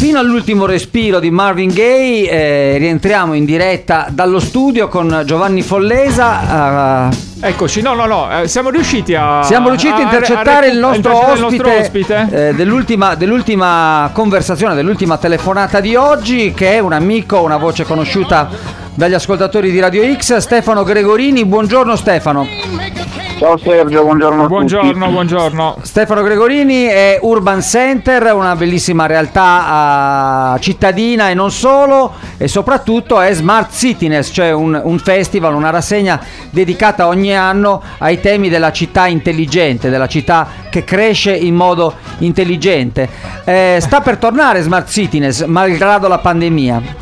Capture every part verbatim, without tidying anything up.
fino all'ultimo respiro di Marvin Gaye. Eh, rientriamo in diretta dallo studio con Giovanni Follesa. Uh, Eccoci, no, no, no, eh, siamo riusciti a Siamo riusciti a, a intercettare a, a, il nostro intercettare ospite, il nostro ospite. Eh, dell'ultima, dell'ultima conversazione, dell'ultima telefonata di oggi, che è un amico, una voce conosciuta dagli ascoltatori di Radio X, Stefano Gregorini. Buongiorno Stefano. Ciao Sergio, buongiorno a buongiorno, tutti. Buongiorno. Stefano Gregorini è Urban Center, una bellissima realtà uh, cittadina e non solo, e soprattutto è Smart Cityness, cioè un, un festival, una rassegna dedicata ogni anno ai temi della città intelligente, della città che cresce in modo intelligente. Eh, sta per tornare Smart Cityness, malgrado la pandemia.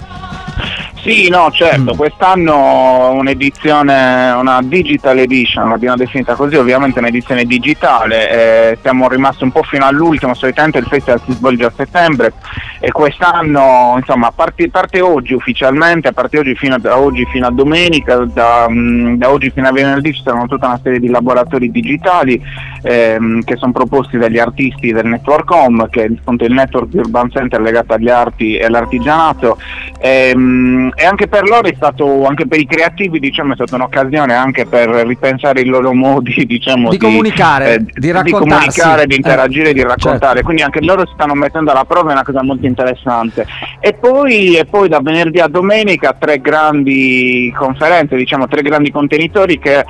Sì, no, certo, quest'anno un'edizione, una digital edition, l'abbiamo definita così, ovviamente un'edizione digitale, eh, siamo rimasti un po' fino all'ultimo, solitamente il festival si svolge a settembre e quest'anno, insomma, a parte, parte oggi ufficialmente, a parte oggi fino a, da oggi fino a domenica, da, da oggi fino a venerdì ci saranno tutta una serie di laboratori digitali ehm, che sono proposti dagli artisti del Network Home, che è appunto il network di Urban Center legato agli arti e all'artigianato. Ehm, E anche per loro è stato, anche per i creativi, diciamo, è stata un'occasione anche per ripensare i loro modi, diciamo, di, di comunicare, eh, di, di comunicare, di interagire, eh, di raccontare. Certo. Quindi anche loro si stanno mettendo alla prova, è una cosa molto interessante. E poi, e poi da venerdì a domenica tre grandi conferenze, diciamo, tre grandi contenitori che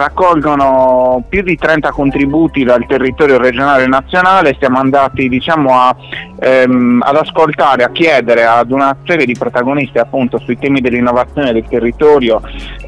raccolgono più di trenta contributi dal territorio regionale e nazionale. Siamo andati, diciamo, a, ehm, ad ascoltare, a chiedere ad una serie di protagonisti, appunto, sui temi dell'innovazione del territorio,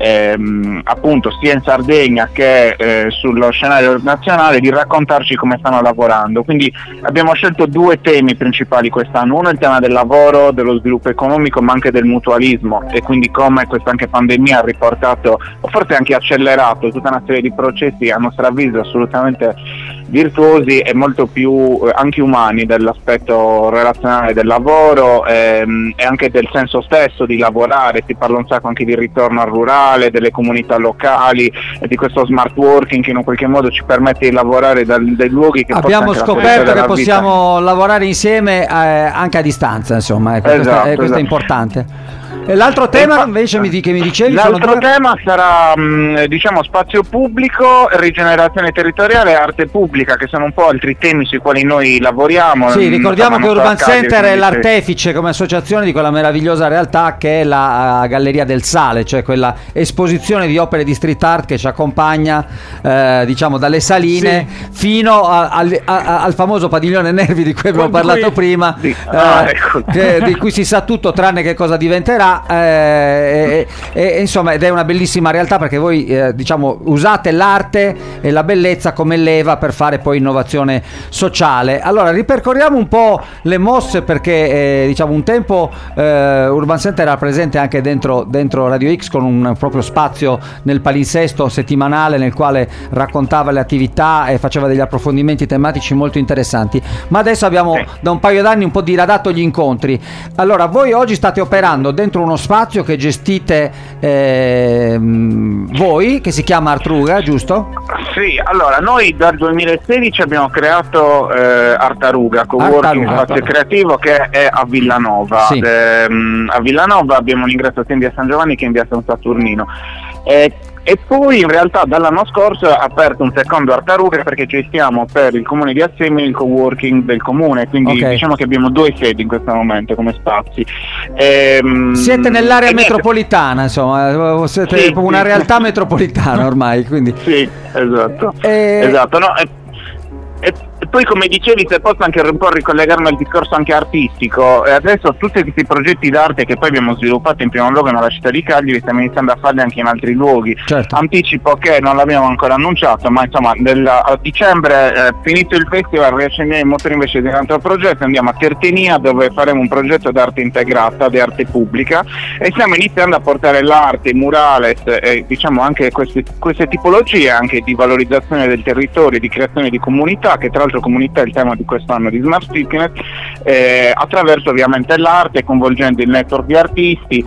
ehm, appunto sia in Sardegna che eh, sullo scenario nazionale, di raccontarci come stanno lavorando. Quindi abbiamo scelto due temi principali quest'anno: uno è il tema del lavoro, dello sviluppo economico, ma anche del mutualismo, e quindi come questa anche pandemia ha riportato, o forse anche accelerato, tutta una serie di processi a nostro avviso assolutamente virtuosi e molto più eh, anche umani, dell'aspetto relazionale del lavoro ehm, e anche del senso stesso di lavorare. Si parla un sacco anche di ritorno al rurale, delle comunità locali e di questo smart working che in un qualche modo ci permette di lavorare da, dai luoghi che abbiamo scoperto che possiamo vita. lavorare insieme eh, anche a distanza, insomma, ecco, esatto, questo, è, questo esatto. è importante. E l'altro tema invece mi, che mi dicevi? L'altro tema sarà mh, diciamo spazio pubblico, rigenerazione territoriale e arte pubblica, che sono un po' altri temi sui quali noi lavoriamo. Sì, ricordiamo che Urban Center è l'artefice come associazione di quella meravigliosa realtà che è la uh, Galleria del Sale, cioè quella esposizione di opere di street art che ci accompagna eh, diciamo dalle Saline sì. fino a, a, a, al famoso padiglione Nervi di cui abbiamo Quando parlato qui... prima, sì. eh, ah, ecco. che, di cui si sa tutto tranne che cosa diventerà. Eh, e, e, insomma, ed è una bellissima realtà, perché voi eh, diciamo usate l'arte e la bellezza come leva per fare poi innovazione sociale. Allora ripercorriamo un po' le mosse, perché eh, diciamo un tempo eh, Urban Center era presente anche dentro, dentro Radio X con un proprio spazio nel palinsesto settimanale nel quale raccontava le attività e faceva degli approfondimenti tematici molto interessanti, ma adesso abbiamo da un paio d'anni un po' diradato gli incontri. Allora voi oggi state operando dentro uno spazio che gestite eh, voi, che si chiama Artruga, giusto? Sì, allora noi dal duemilasedici abbiamo creato eh, Artaruga, co-working spazio creativo, che è a Villanova. Sì. Eh, a Villanova abbiamo un ingresso sia in via San Giovanni che in via San Saturnino. Eh, E poi in realtà dall'anno scorso ha aperto un secondo Artaruga, perché gestiamo per il comune di Assemini il co-working del comune, quindi okay. diciamo che abbiamo due sedi in questo momento come spazi. Ehm, Siete nell'area metropolitana, insomma, siete sì, una sì. realtà metropolitana ormai, quindi. Sì, esatto. E... Esatto, no, e, e poi, come dicevi, se posso anche un po' ricollegarmi al discorso anche artistico, e adesso tutti questi progetti d'arte che poi abbiamo sviluppato in primo luogo nella città di Cagliari stiamo iniziando a farli anche in altri luoghi. Certo. Anticipo che non l'abbiamo ancora annunciato, ma insomma nel, a dicembre, eh, finito il festival, riaccendiamo i motori invece di un altro progetto, andiamo a Tertenia dove faremo un progetto d'arte integrata, di arte pubblica, e stiamo iniziando a portare l'arte, i murales e diciamo anche queste, queste tipologie anche di valorizzazione del territorio, di creazione di comunità, che tra l'altro comunità è il tema di quest'anno di Smart Cityness, eh, attraverso ovviamente l'arte, coinvolgendo il network di artisti.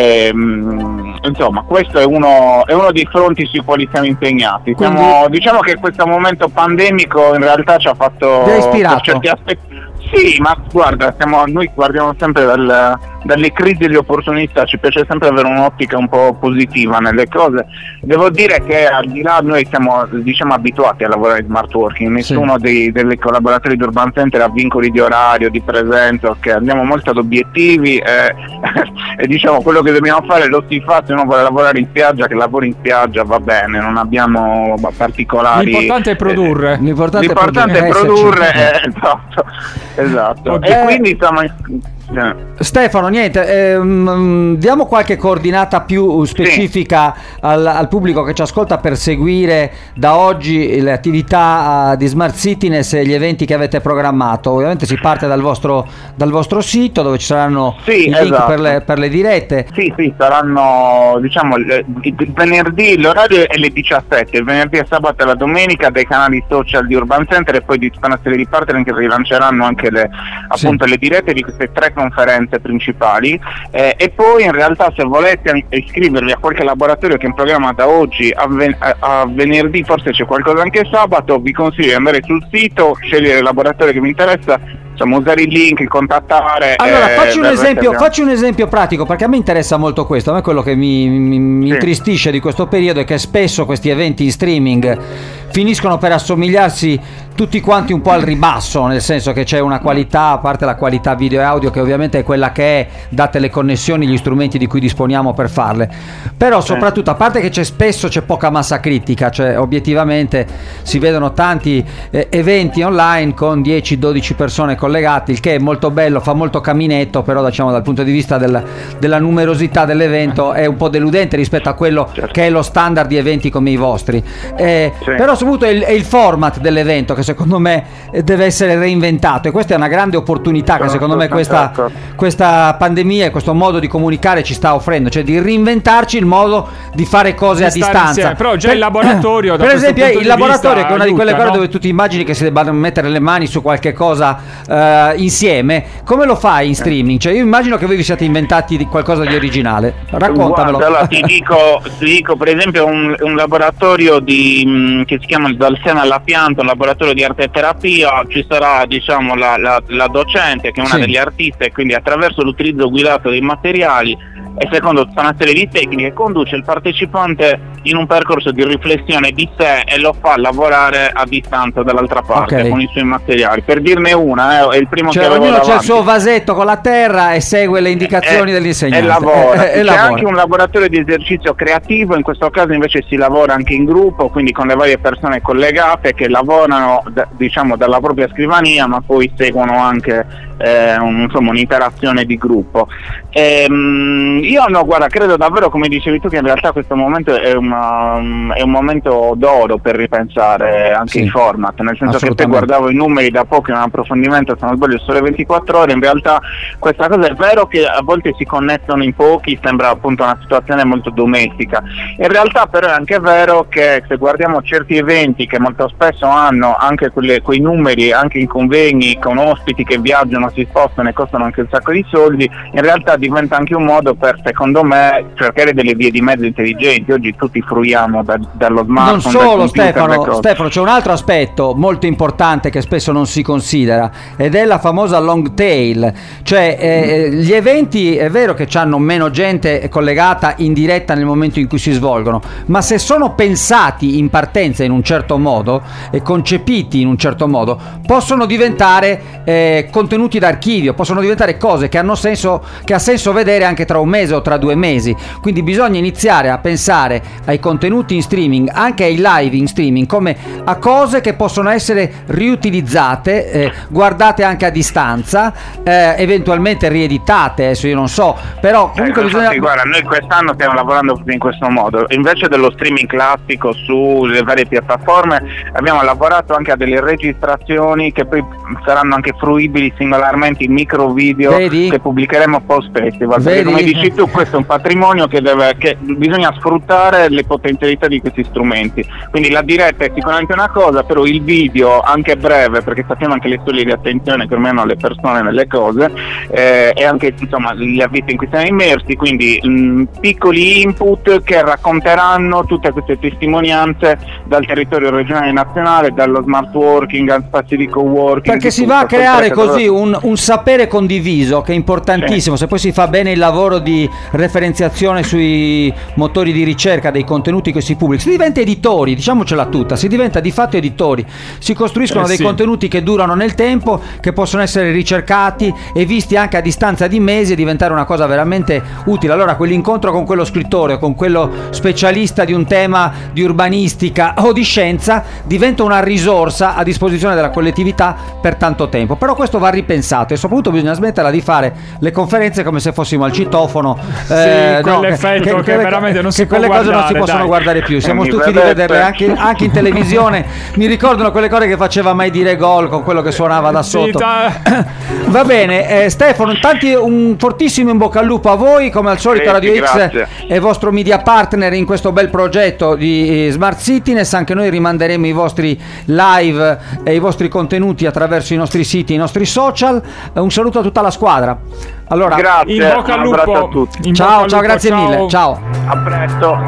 ehm, insomma questo è uno, è uno dei fronti sui quali siamo impegnati. Siamo, diciamo che questo momento pandemico in realtà ci ha fatto vi ha ispirato. per certi aspetti Sì, ma guarda, siamo, noi guardiamo sempre dal, dalle crisi degli opportunità, ci piace sempre avere un'ottica un po' positiva nelle cose. Devo dire che al di là noi siamo, diciamo, abituati a lavorare in smart working, nessuno sì. dei, dei collaboratori di Urban Center ha vincoli di orario, di presenza, ok, andiamo molto ad obiettivi e, e diciamo quello che dobbiamo fare lo si fa. Se uno vuole lavorare in spiaggia, che lavori in spiaggia, va bene, non abbiamo particolari. L'importante è produrre. Eh, l'importante, l'importante è produrre, è esatto, esatto. Okay. E quindi siamo in... Stefano, niente, ehm, diamo qualche coordinata più specifica sì. al, al pubblico che ci ascolta per seguire da oggi le attività uh, di Smart Citiness e gli eventi che avete programmato. Ovviamente si parte dal vostro, dal vostro sito, dove ci saranno sì, i link esatto. per, le, per le dirette. Sì, sì, saranno, diciamo, il, il venerdì, l'orario è le diciassette, il venerdì e sabato e la domenica dai canali social di Urban Center, e poi di tutta una serie di partner che rilanceranno anche le, appunto sì. le dirette di queste tre conferenze principali, eh, e poi in realtà se volete iscrivervi a qualche laboratorio che è in programma da oggi a, ven- a venerdì, forse c'è qualcosa anche sabato, vi consiglio di andare sul sito, scegliere il laboratorio che vi interessa, insomma usare i link, contattare. Allora eh, faccio, un esempio, faccio un esempio pratico, perché a me interessa molto questo. A me quello che mi, mi, mi sì. intristisce di questo periodo è che spesso questi eventi in streaming finiscono per assomigliarsi tutti quanti un po' al ribasso, nel senso che c'è una qualità, a parte la qualità video e audio che ovviamente è quella che è, date le connessioni, gli strumenti di cui disponiamo per farle, però soprattutto a parte che c'è spesso c'è poca massa critica, cioè obiettivamente si vedono tanti eh, eventi online con dieci dodici persone collegate, il che è molto bello, fa molto caminetto, però diciamo dal punto di vista del, della numerosità dell'evento è un po' deludente rispetto a quello certo. che è lo standard di eventi come i vostri, eh, sì. però soprattutto è il, è il format dell'evento che secondo me deve essere reinventato, e questa è una grande opportunità certo, che secondo me questa, certo. questa pandemia e questo modo di comunicare ci sta offrendo, cioè di reinventarci il modo di fare cose di a distanza insieme. Però già per, il laboratorio da per esempio il laboratorio che è una aiuta, di quelle cose no? dove tu ti immagini che si debbano mettere le mani su qualche cosa uh, insieme, come lo fai in streaming? Cioè io immagino che voi vi siate inventati di qualcosa di originale, raccontamelo. Guarda, allora, ti dico, ti dico per esempio un, un laboratorio di, mh, che si chiama Dal Seno alla Pianta, un laboratorio di arte e terapia. Ci sarà diciamo la, la, la docente che è una sì. degli artisti, e quindi attraverso l'utilizzo guidato dei materiali e secondo tutta una serie di tecniche conduce il partecipante in un percorso di riflessione di sé e lo fa lavorare a distanza dall'altra parte okay. con i suoi materiali. Per dirne una, eh, è il primo cioè, che avevo ognuno davanti. c'ha il suo vasetto con la terra e segue le indicazioni e, dell'insegnante e lavora. e, e c'è lavora. anche un laboratorio di esercizio creativo, in questo caso invece si lavora anche in gruppo, quindi con le varie persone collegate che lavorano d- diciamo dalla propria scrivania, ma poi seguono anche eh, un, insomma un'interazione di gruppo. Ehm, io no, guarda, credo davvero, come dicevi tu, che in realtà questo momento è, una, è un momento d'oro per ripensare anche sì, i format, nel senso che te guardavo i numeri da poco in un approfondimento, se non sbaglio sole ventiquattro ore, in realtà questa cosa è vero che a volte si connettono in pochi, sembra appunto una situazione molto domestica, in realtà però è anche vero che se guardiamo certi eventi che molto spesso hanno anche quelle, quei numeri, anche in convegni con ospiti che viaggiano, si spostano e costano anche un sacco di soldi, in realtà diventa anche un modo per, secondo me, cercare delle vie di mezzo intelligenti. Oggi tutti fruiamo da, dallo smartphone. Non solo, Stefano, Stefano, c'è un altro aspetto molto importante che spesso non si considera, ed è la famosa long tail, cioè eh, gli eventi è vero che hanno meno gente collegata in diretta nel momento in cui si svolgono, ma se sono pensati in partenza in un certo modo e concepiti in un certo modo, possono diventare eh, contenuti d'archivio, possono diventare cose che hanno senso, che ha senso vedere anche tra un mese o tra due mesi. Quindi bisogna iniziare a pensare ai contenuti in streaming, anche ai live in streaming, come a cose che possono essere riutilizzate, eh, guardate anche a distanza, eh, eventualmente rieditate, adesso io non so, però comunque eh, bisogna... infatti, guarda, noi quest'anno stiamo lavorando in questo modo, invece dello streaming classico sulle varie piattaforme abbiamo lavorato anche a delle registrazioni che poi saranno anche fruibili singolarmente regolarmente i micro video Vedi? che pubblicheremo post festival, Vedi? perché come dici tu questo è un patrimonio che, deve, che bisogna sfruttare le potenzialità di questi strumenti, quindi la diretta è sicuramente una cosa, però il video anche breve, perché sappiamo anche le soglie di attenzione che ormai hanno le persone nelle cose, eh, e anche insomma gli avviti in cui siamo immersi, quindi mh, piccoli input che racconteranno tutte queste testimonianze dal territorio regionale e nazionale, dallo smart working a spazi di co-working, perché si tutto, va a creare sempre così un, un sapere condiviso che è importantissimo. Sì. Se poi si fa bene il lavoro di referenziazione sui motori di ricerca dei contenuti che si pubblicano, si diventa editori, diciamocela tutta, si diventa di fatto editori, si costruiscono Eh, dei sì. contenuti che durano nel tempo, che possono essere ricercati e visti anche a distanza di mesi e diventare una cosa veramente utile. Allora quell'incontro con quello scrittore o con quello specialista di un tema di urbanistica o di scienza diventa una risorsa a disposizione della collettività per tanto tempo. Però questo va ripensato e soprattutto bisogna smetterla di fare le conferenze come se fossimo al citofono, Sì, quell'effetto che quelle- veramente non si che può quelle cose non si guardare, possono dai. guardare più. Siamo Mi stufi di vedete? vederle anche, anche in televisione. Mi ricordano quelle cose che faceva mai dire gol con quello che suonava da Sì, sotto. ta- Va bene, eh, Stefano, tanti, un fortissimo in bocca al lupo a voi, come al solito Sì, Radio X grazie. è vostro media partner in questo bel progetto di eh, Smart Cityness. Anche noi rimanderemo i vostri live e i vostri contenuti attraverso i nostri siti e i nostri social. Eh, un saluto a tutta la squadra. Allora, Grazie, in bocca al un abbraccio lupo. a tutti. In bocca ciao, al ciao, lupo, grazie ciao. mille. Ciao. A presto.